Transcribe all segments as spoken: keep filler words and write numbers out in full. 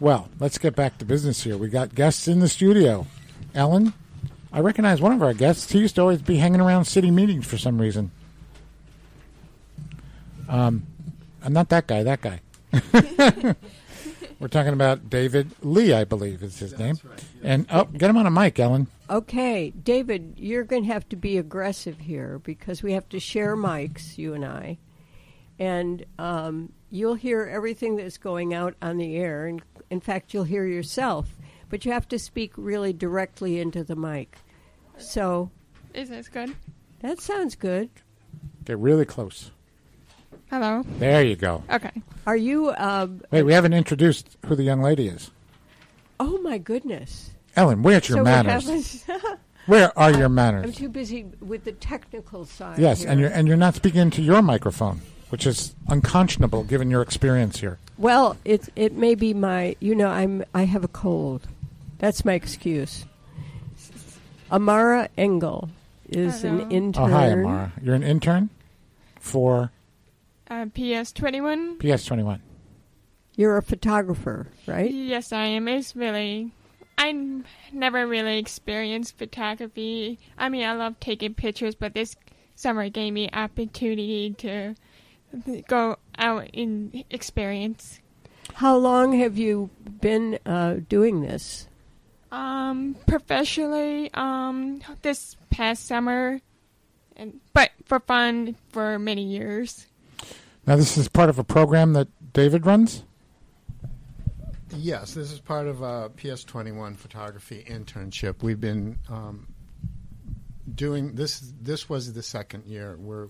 Well, let's get back to business here. We got guests in the studio. Ellen, I recognize one of our guests. He used to always be hanging around city meetings for some reason. Um, I'm not that guy, that guy. We're talking about David Lee, I believe is his That's name. Right, yeah. And oh, get him on a mic, Ellen. Okay, David, you're going to have to be aggressive here because we have to share mics, you and I. And um, you'll hear everything that's going out on the air. And in fact, you'll hear yourself. But you have to speak really directly into the mic. So. Is this good? That sounds good. Get really close. Hello. There you go. Okay. Are you... Um, Wait, we haven't introduced who the young lady is. Oh, my goodness. Ellen, where's your so manners? Where are your manners? I'm too busy with the technical side. Yes, here. and you're and you're not speaking into your microphone, which is unconscionable given your experience here. Well, it it may be my, you know, I'm I have a cold. That's my excuse. Amara Engel is Hello. an intern. Oh, hi, Amara. You're an intern for uh, P S twenty-one. P S twenty-one. You're a photographer, right? Yes, I am. It's really... I never really experienced photography. I mean, I love taking pictures, but this summer gave me opportunity to go out and experience. How long have you been uh, doing this? Um, professionally, um, this past summer, and but for fun for many years. Now, this is part of a program that David runs? Yes, this is part of a P S twenty-one photography internship. We've been um, doing this. This was the second year. We're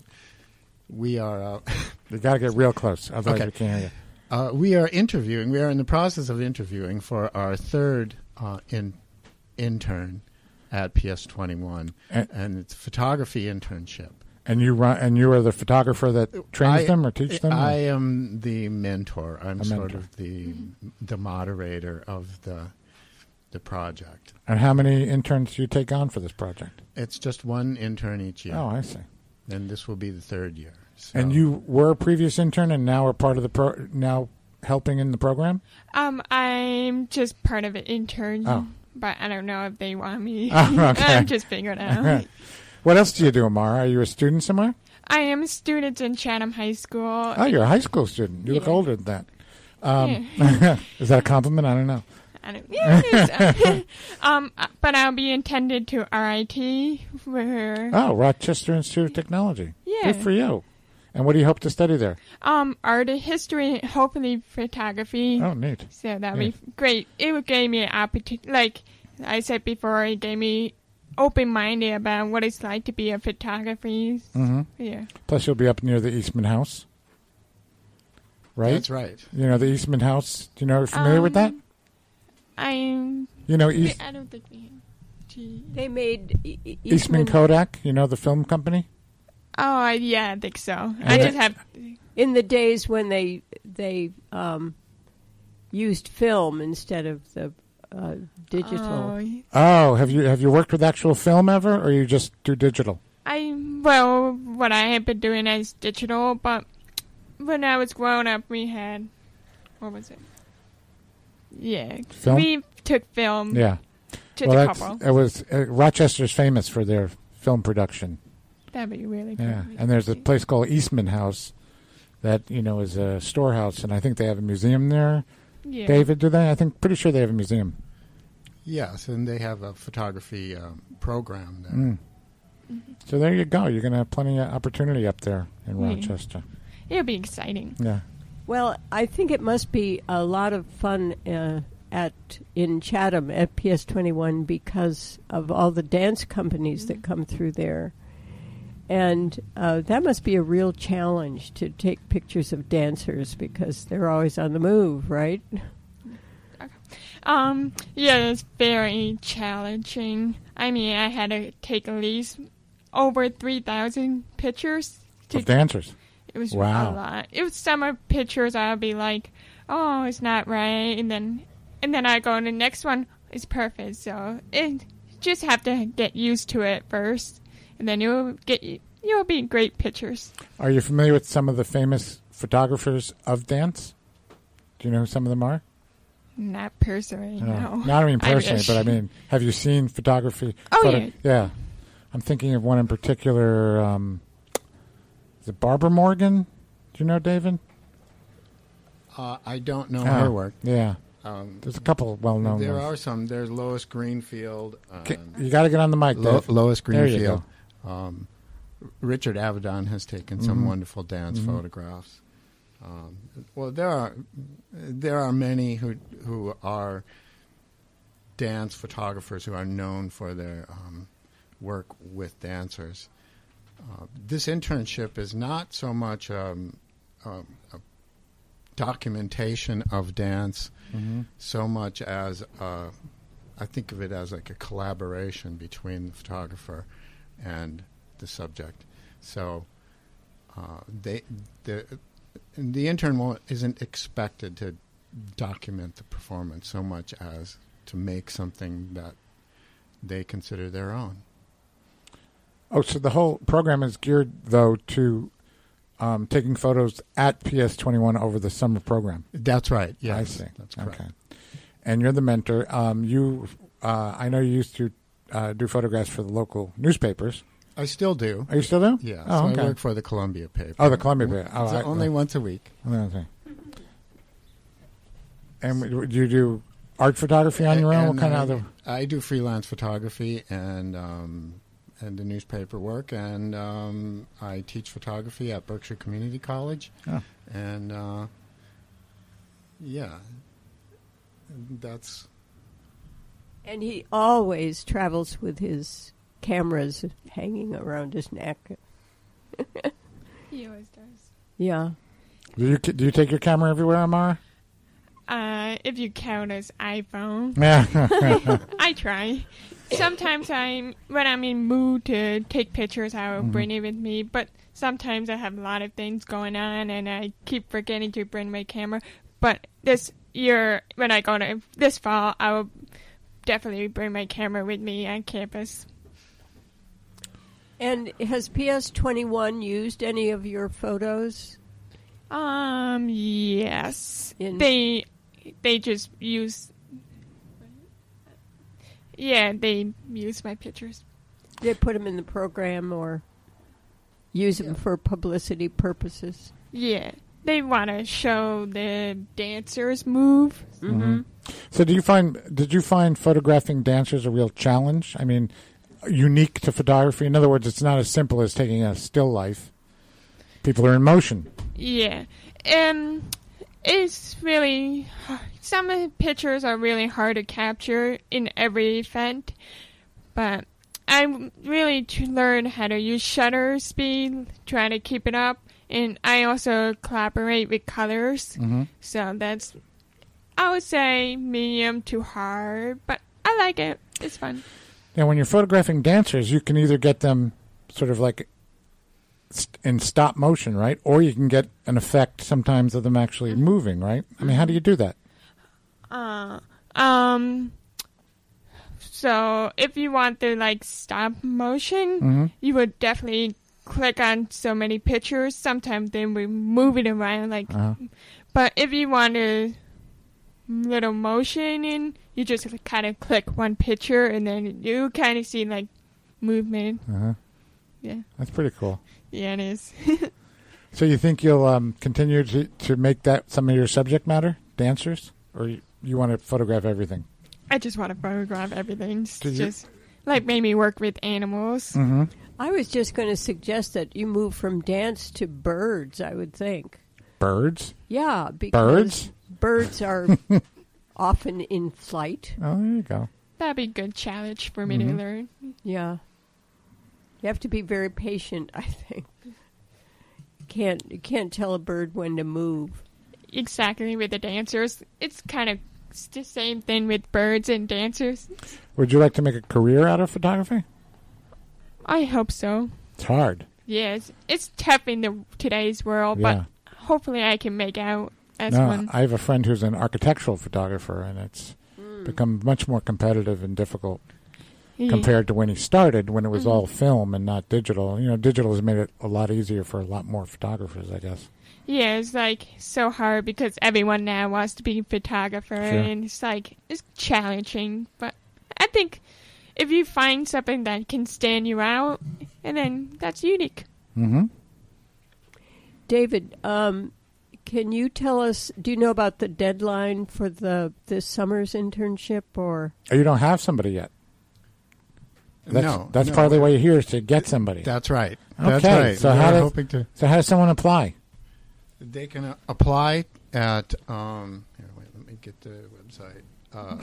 we are. Uh, you got to get real close, otherwise okay. we can't hear you. Uh, we are interviewing. We are in the process of interviewing for our third uh, in, intern at P S twenty-one, and, and it's a photography internship. And you run, and you are the photographer that trains I, them or teach them? I or? am the mentor. I'm A sort mentor. of the the moderator of the the project. And how many interns do you take on for this project? It's just one intern each year. Oh, I see. And this will be the third year. So. And you were a previous intern and now are part of the pro, now helping in the program? Um, I'm just part of an intern, oh. but I don't know if they want me. Oh, okay. I'm just figuring it out. What else do you do, Amara? Are you a student somewhere? I am a student in Chatham High School. Oh, you're a high school student. You yeah. look older than that. Um, yeah. Is that a compliment? I don't know. I don't, yeah, it is. um, but I'll be intended to R I T. Where, oh, Rochester Institute of Technology. Yeah. Good for you. And what do you hope to study there? Um, art and history, hopefully photography. Oh, neat. So that would yeah. be great. It gave me an opportunity, like I said before, it gave me open-minded about what it's like to be a photographer. Mm-hmm. Yeah. Plus, you'll be up near the Eastman House, right? That's right. You know the Eastman House. Do you know? Are you familiar um, with that? I'm. You know East. I don't think we. Gee. They made e- e- Eastman, Eastman Kodak. You know the film company. Oh yeah, I think so. And I that, just have. In the days when they they um, used film instead of the. Uh, digital. Oh, oh, have you have you worked with actual film ever, or you just do digital? I well, what I have been doing is digital, but when I was growing up, we had what was it? Yeah, film? we took film. Yeah, just well, a that's, couple. it was uh, Rochester's famous for their film production. That'd be really cool. Yeah, and there's a place called Eastman House that you know is a storehouse, and I think they have a museum there. Yeah. David, do they? I think pretty sure they have a museum. Yes, and they have a photography um, program there. Mm. Mm-hmm. So there you go. You're going to have plenty of opportunity up there in Yeah. Rochester. It'll be exciting. Yeah. Well, I think it must be a lot of fun uh, at in Chatham at P S twenty-one because of all the dance companies that come through there. And uh, that must be a real challenge to take pictures of dancers because they're always on the move, right? Um, yeah, it's very challenging. I mean, I had to take at least over three thousand pictures. To Of dancers? It was wow. a lot. It was some of pictures I'll be like, oh, it's not right. And then and then I go and the next one is perfect. So it just have to get used to it first. And then you'll get, you'll be great pictures. Are you familiar with some of the famous photographers of dance? Do you know who some of them are? Not personally, No. no. Not I mean personally, wish. but I mean, have you seen photography? Oh, photo- yeah. Yeah. I'm thinking of one in particular. Um, is it Barbara Morgan? Do you know David? Uh, I don't know Oh, her work. Yeah. Um, There's a couple well-known there ones. are some. There's Lois Greenfield. Okay, Um, you got to get on the mic, Lo- Dave. Lois There you Greenfield. Um, Richard Avedon has taken some Mhm. wonderful dance Mhm. photographs. Um, well, there are there are many who who are dance photographers who are known for their um, work with dancers. Uh, this internship is not so much um, um, a documentation of dance, Mm-hmm. so much as uh, I think of it as like a collaboration between the photographer and the subject. So uh, they the the intern won't, isn't expected to document the performance so much as to make something that they consider their own. Oh, so the whole program is geared, though, to um, taking photos at P S twenty-one over the summer program. That's right. Yes, I see. That's correct. Okay. And you're the mentor. Um, you, uh, I know you used to uh, do photographs for the local newspapers. I still do. Are you still do? Yeah. Oh, so okay. I work for the Columbia paper. Oh, the Columbia paper. Oh, So I- only uh, once a week. Okay. And w- do you do art photography on your own? And What kind I, of other? I do freelance photography and um, and the newspaper work, and um, I teach photography at Berkshire Community College, Oh. and uh, yeah, that's And he always travels with his cameras hanging around his neck. He always does. Yeah. Do you do you take your camera everywhere, Amara? Uh, if you count as iPhone, Yeah. I try. Sometimes I'm when I'm in mood to take pictures, I will Mhm. bring it with me. But sometimes I have a lot of things going on, and I keep forgetting to bring my camera. But this year, when I go to this fall, I will definitely bring my camera with me on campus. And has P S twenty-one used any of your photos? Um, yes. In- They they just use. Yeah, they use my pictures. They put them in the program or use them for publicity purposes? Yeah, they want to show the dancers move. Mm-hmm. So, do you find did you find photographing dancers a real challenge? I mean, unique to photography. In other words, it's not as simple as taking a still life. People are in motion. Yeah, um, it's really some of the pictures are really hard to capture in every event, but I really to learn how to use shutter speed, try to keep it up, and I also collaborate with colors. Mm-hmm. So that's, I would say, medium to hard, but I like it. It's fun. Now, when you're photographing dancers, you can either get them sort of like st- in stop motion, right? Or you can get an effect sometimes of them actually moving, right? I mean, how do you do that? Uh, um, so if you want the like stop motion, Mm-hmm. you would definitely click on so many pictures. Sometimes then we move it around, like. Uh-huh. But if you want a little motion in, you just kind of click one picture, and then you kind of see like movement. Uh-huh. Yeah, That's pretty cool. yeah, it is. So you think you'll um, continue to, to make that some of your subject matter, dancers? Or you, you want to photograph everything? I just want to photograph everything. It's Did you- just like maybe work with animals. Mm-hmm. I was just going to suggest that you move from dance to birds, I would think. Birds? Yeah, because Birds? birds are often in flight. Oh, there you go. That'd be a good challenge for me Mhm. to learn. Yeah. You have to be very patient, I think. Can't you can't tell a bird when to move. Exactly with the dancers. It's kind of the same thing with birds and dancers. Would you like to make a career out of photography? I hope so. It's hard. Yes, it's tough in the today's world, Yeah. but hopefully I can make out as No, one. I have a friend who's an architectural photographer, and it's become much more competitive and difficult Yeah. compared to when he started, when it was Mhm. all film and not digital. You know, digital has made it a lot easier for a lot more photographers, I guess. Yeah, it's like so hard because everyone now wants to be a photographer, Sure. and it's like it's challenging. But I think if you find something that can stand you out, and then that's unique. Mm-hmm. David, um, can you tell us, do you know about the deadline for the this summer's internship? Or Oh, you don't have somebody yet. That's, no, that's no. partly why you're here, is to get somebody. That's right. Okay, That's right. so We're how does- hoping to. So how does someone apply? They can uh, apply at. Um, here, wait, let me get the website. Uh,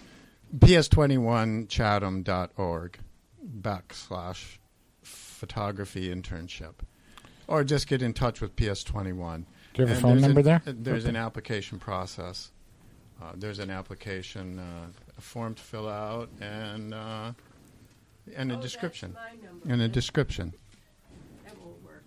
P S twenty-one chatham dot org backslash photography internship, or just get in touch with P S twenty-one. Do you have a And phone there's number an- there? uh, There's an application process. Uh, there's an application, uh, a form to fill out, and uh, and a description. And a description, That won't work.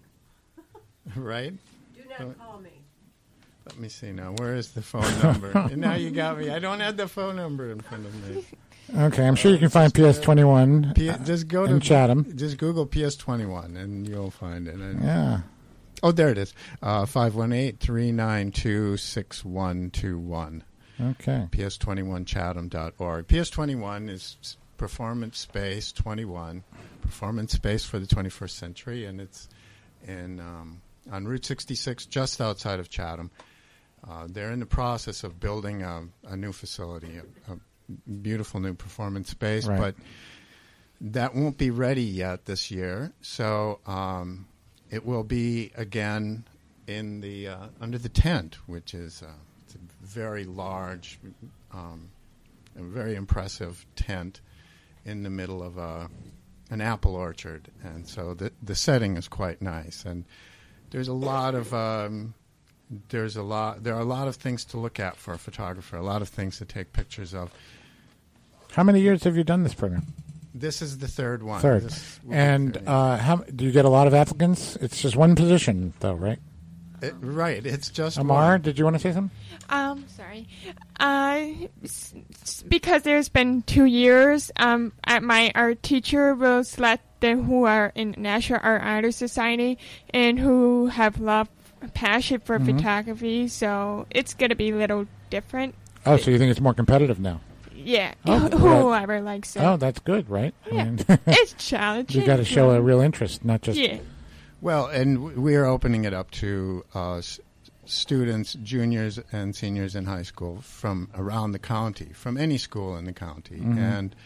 right? Do not call me. Let me see now. Where is the phone number? And now you got me. I don't have the phone number in front of me. Okay, I'm sure you can find P S twenty-one. P- just go to in Chatham. Just Google P S twenty-one, and you'll find it. And, Yeah. Oh, there it is. Uh, five one eight, three nine two, six one two one. Okay. P S twenty-one chatham dot org. P S twenty-one is s- Performance Space twenty-one, Performance Space for the twenty-first century, and it's in um, on Route sixty-six, just outside of Chatham. Uh, they're in the process of building a, a new facility, a, a beautiful new performance space, Right. but that won't be ready yet this year. So um, it will be again in the uh, under the tent, which is uh, it's a very large, um, a very impressive tent in the middle of a an apple orchard, and so the the setting is quite nice. And there's a lot of um, there's a lot there are a lot of things to look at for a photographer, a lot of things to take pictures of. How many years have you done this program? This is the third one. Third. This will be And third. uh, how do you get a lot of applicants? It's just one position, though, right? It- right, it's just Amar, one. did you want to say something? Um, sorry. Uh, s- s- because there's been two years, um, at my art teacher will select them who are in National Art Artist Society and who have love, passion for Mhm. photography. So it's gonna be a little different. Oh, so you think it's more competitive now? Yeah, Oh, well, whoever likes it. Oh, that's good, right? I Yeah. mean, It's challenging. you got to show yeah. a real interest, not just Yeah. Well, and w- we are opening it up to uh, s- students, juniors and seniors in high school from around the county, from any school in the county, Mhm. and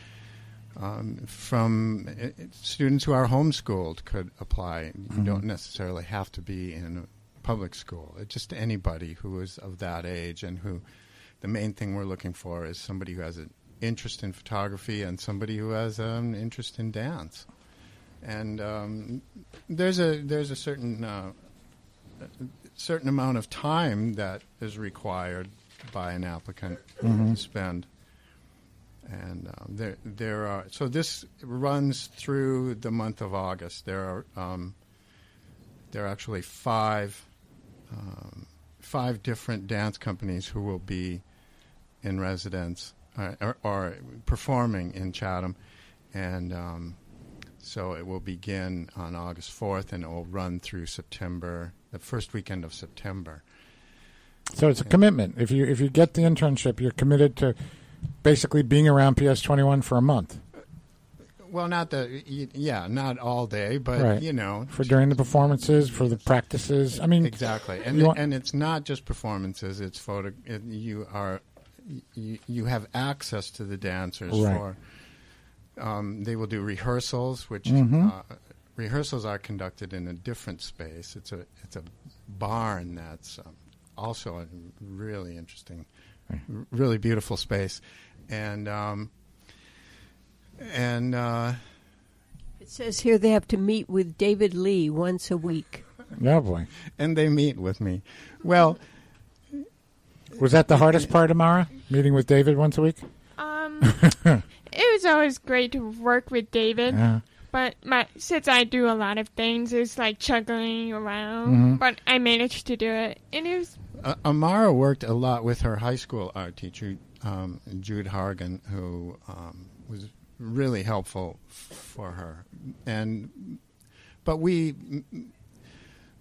um, from uh, students who are homeschooled could apply. You Mhm. don't necessarily have to be in a public school. It's just anybody who is of that age, and who the main thing we're looking for is somebody who has an interest in photography and somebody who has an interest in dance. And um, there's a there's a certain uh, a certain amount of time that is required by an applicant Mhm. to spend. And uh, there there are so this runs through the month of August. There are um, there are actually five um, five different dance companies who will be in residence uh, or, or performing in Chatham, and um, so it will begin on August fourth, and it will run through September, the first weekend of September. So it's a commitment. If you if you get the internship, you're committed to basically being around P S twenty-one for a month Well, not the y- yeah, not all day, but Right. you know, for during the performances, for the practices. I mean, exactly. And you want- and it's not just performances; it's photo. It, you are you, you have access to the dancers Right. for. Um, they will do rehearsals, which Mhm. uh, rehearsals are conducted in a different space. It's a it's a barn that's um, also a really interesting, Right. r- really beautiful space, and um, and uh, It says here they have to meet with David Lee once a week. oh boy, and they meet with me. Well, was that the hardest part, Amara? Meeting with David once a week? Um, it was always great to work with David. Yeah. But my since I do a lot of things, it's like juggling around. Mhm. But I managed to do it, and it was Uh, Amara worked a lot with her high school art teacher, um, Jude Hargan, who um, was really helpful f- for her. And but we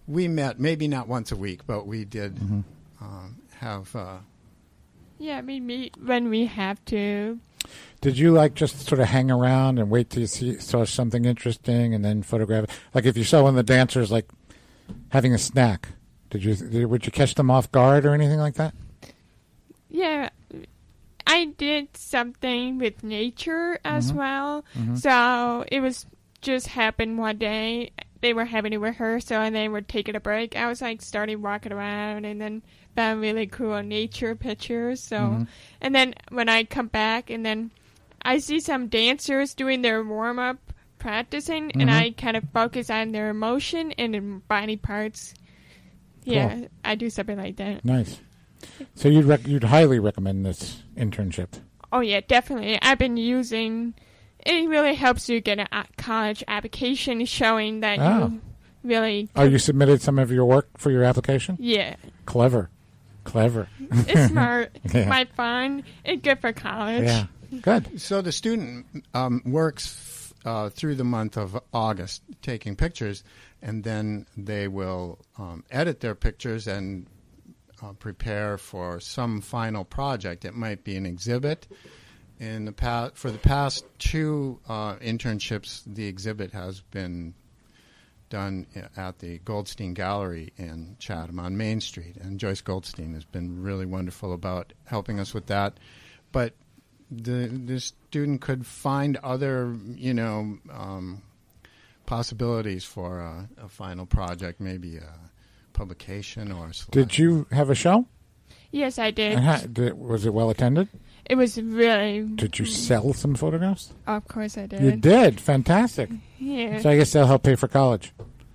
we met maybe not once a week, but we did Mm-hmm. um, have. Uh, Yeah, we meet when we have to. Did you like just sort of hang around and wait till you see, saw something interesting and then photograph it? Like if you saw one of the dancers like having a snack, did you did, would you catch them off guard or anything like that? Yeah, I did something with nature as Mhm. well. Mhm. So it was just happened one day. They were having a rehearsal and they were taking a break. I was like starting walking around and then found really cool nature pictures. So, Mhm. and then when I come back and then I see some dancers doing their warm up practicing, and Mhm. I kind of focus on their emotion and their body parts. Yeah, Cool. I do something like that. Nice. So you'd rec- you'd highly recommend this internship. Oh yeah, definitely. I've been using. It really helps you get a a college application showing that Oh. you really. Oh, you submitted some of your work for your application? Yeah, Clever. Clever. it's smart. Yeah. My fun. It's good for college. Yeah. Good. so the student um, works uh, through the month of August taking pictures, and then they will um, edit their pictures and uh, prepare for some final project. It might be an exhibit. In the past, for the past two uh, internships, the exhibit has been done at the Goldstein Gallery in Chatham on Main Street, and Joyce Goldstein has been really wonderful about helping us with that. But the the student could find other, you know, um, possibilities for a, a final project, maybe a publication or. A Did you have a show? Yes, I did. And how, did, was it well attended? It was really. Did you sell some photographs? Of course, I did. You did. Fantastic. Yeah. So I guess they'll help pay for college.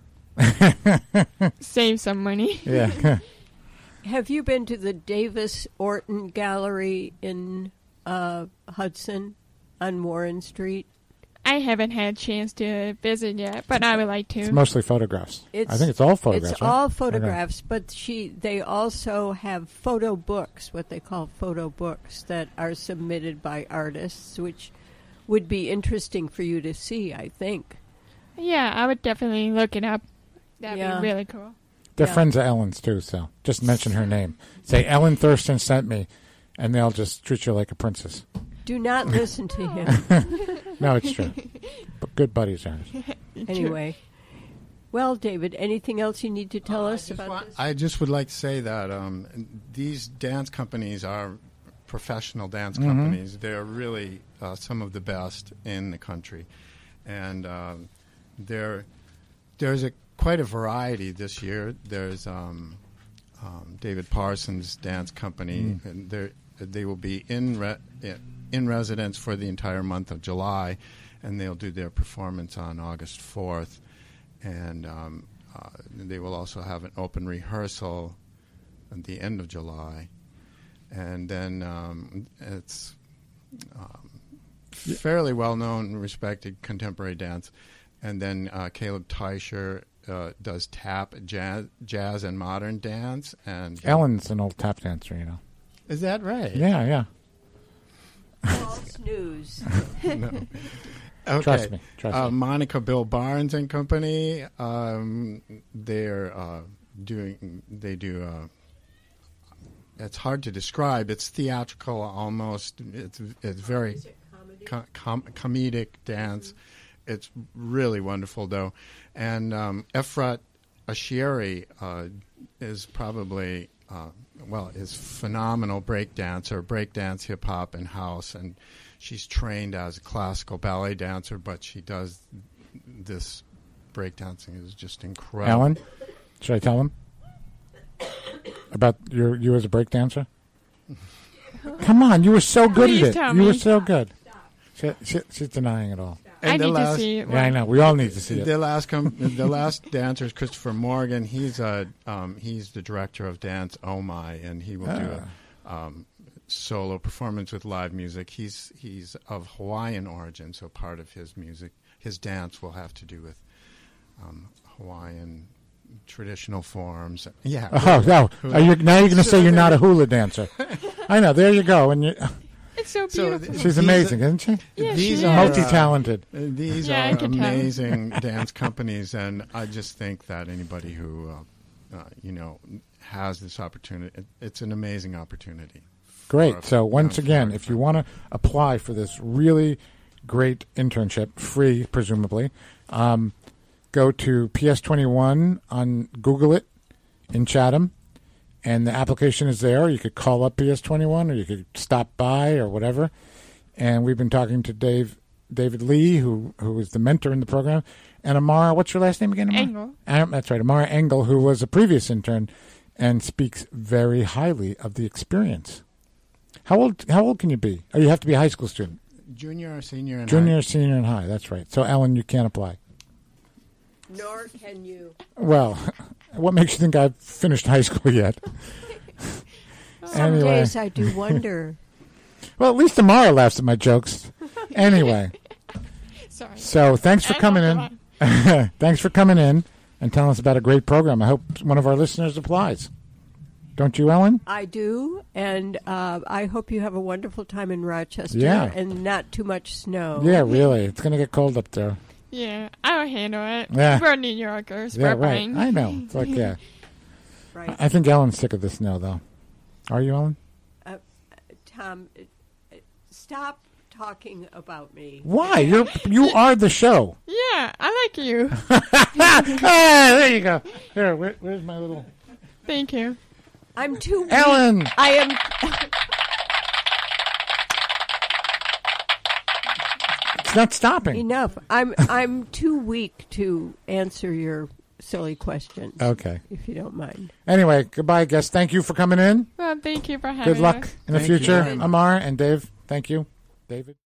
Save some money. Yeah. Have you been to the Davis Orton Gallery in uh, Hudson on Warren Street? I haven't had a chance to visit yet, but I would like to. It's mostly photographs. It's- I think it's all photographs. It's right? all photographs, but she they also have photo books, what they call photo books, that are submitted by artists, which would be interesting for you to see, I think. Yeah, I would definitely look it up. That'd Yeah. be really cool. They're Yeah. friends of Ellen's, too, so just mention her name. Say, Ellen Thurston sent me, and they'll just treat you like a princess. Do not listen to him. No, it's true. But good buddies are. Anyway. Well, David, anything else you need to tell Uh, I us just about want- this? I just would like to say that um, these dance companies are professional dance Mhm. companies. They're really uh, some of the best in the country, and um, there there's a quite a variety this year. There's um, um, David Parsons Dance Company, Mm. and they they will be in re- in residence for the entire month of July, and they'll do their performance on August fourth. And um, uh, they will also have an open rehearsal at the end of July. And then um, it's um, fairly well-known and respected contemporary dance. And then uh, Caleb Teicher uh, does tap, jazz, jazz, and modern dance. And he- Ellen's an old tap dancer, you know. Is that right? Yeah, yeah. False news. No. Okay. Trust me. Trust Uh, me. Monica Bill Barnes and Company. Um, they're uh, doing. They do. Uh, it's hard to describe. It's theatrical, almost. It's it's very co- com- comedic dance. It's really wonderful, though. And um, Efrat Ashieri uh, is probably uh, well is phenomenal break dancer, break dance, hip hop, and house, and she's trained as a classical ballet dancer, but she does this breakdancing is just incredible. Ellen, should I tell him about your you as a break dancer? Come on, you were so good Please at it. tell You were me. so good. She, she, she's denying it all. And I the need last, to see it. Yeah, I know. We all need to see it. The last, com- the last dancer is Christopher Morgan. He's a um, he's the director of Dance Oh My, and he will do a um, solo performance with live music. He's he's of Hawaiian origin, so part of his music, his dance, will have to do with um, Hawaiian traditional forms. Yeah. Oh no! Are you, now you're going to say you're not a hula dancer? I know. There you go. And you, It's so So beautiful. th- She's These amazing, are- isn't she? Yeah, these she are is. Multi-talented. Uh, these Yeah, I are can tell. amazing dance companies, and I just think that anybody who, uh, uh, you know, has this opportunity, it, it's an amazing opportunity. Great. for So once young again, photographer. if you want to apply for this really great internship, free presumably, um, go to P S twenty-one on Google it in Chatham, and the application is there. You could call up P S twenty-one, or you could stop by, or whatever. And we've been talking to Dave, David Lee, who who is the mentor in the program, and Amara. What's your last name again? Amara? Engel. Um, that's right, Amara Engel, who was a previous intern, and speaks very highly of the experience. How old? How old can you be? Oh, you have to be a high school student. Junior or senior in Junior, high- senior, and high. That's right. So, Ellen, you can't apply. Nor can you. Well, what makes you think I've finished high school yet? Some Anyway. days I do wonder. Well, at least Amara laughs at my jokes. Anyway, Sorry. so thanks for I coming know in. Thanks for coming in and telling us about a great program. I hope one of our listeners applies. Don't you, Ellen? I do, and uh, I hope you have a wonderful time in Rochester Yeah. and not too much snow. Yeah, really. It's going to get cold up there. Yeah, I'll handle it. Yeah. We're New Yorkers. Yeah, We're right. fine. I know. It's like, yeah. Right. I think Ellen's sick of the snow, though. Are you, Ellen? Tom, uh, uh, stop talking about me. Why? You're you are the show. Yeah, I like you. Ah, there you go. Here, where, where's my little Thank you. I'm too weak. Ellen? I am. It's not stopping. Enough. I'm I'm too weak to answer your silly questions. Okay. If you don't mind. Anyway, goodbye, guest. Thank you for coming in. Well, thank you for having Good luck us. in the Thank you future, very much. Amar and Dave. Thank you, David.